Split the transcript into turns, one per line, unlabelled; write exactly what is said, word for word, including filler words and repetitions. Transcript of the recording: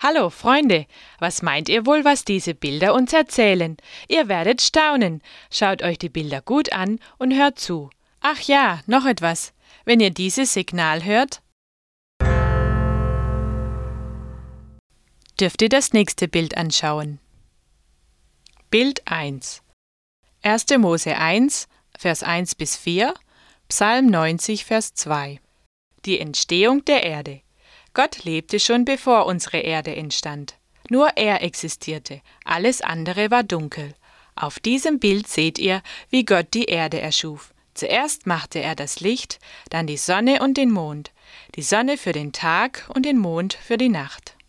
Hallo Freunde, was meint ihr wohl, was diese Bilder uns erzählen? Ihr werdet staunen. Schaut euch die Bilder gut an und hört zu. Ach ja, noch etwas. Wenn ihr dieses Signal hört, dürft ihr das nächste Bild anschauen. Bild eins. erster Mose eins, Vers eins bis vier, Psalm neunzig, Vers zwei. Die Entstehung der Erde. Gott lebte schon bevor unsere Erde entstand. Nur er existierte, alles andere war dunkel. Auf diesem Bild seht ihr, wie Gott die Erde erschuf. Zuerst machte er das Licht, dann die Sonne und den Mond, die Sonne für den Tag und den Mond für die Nacht.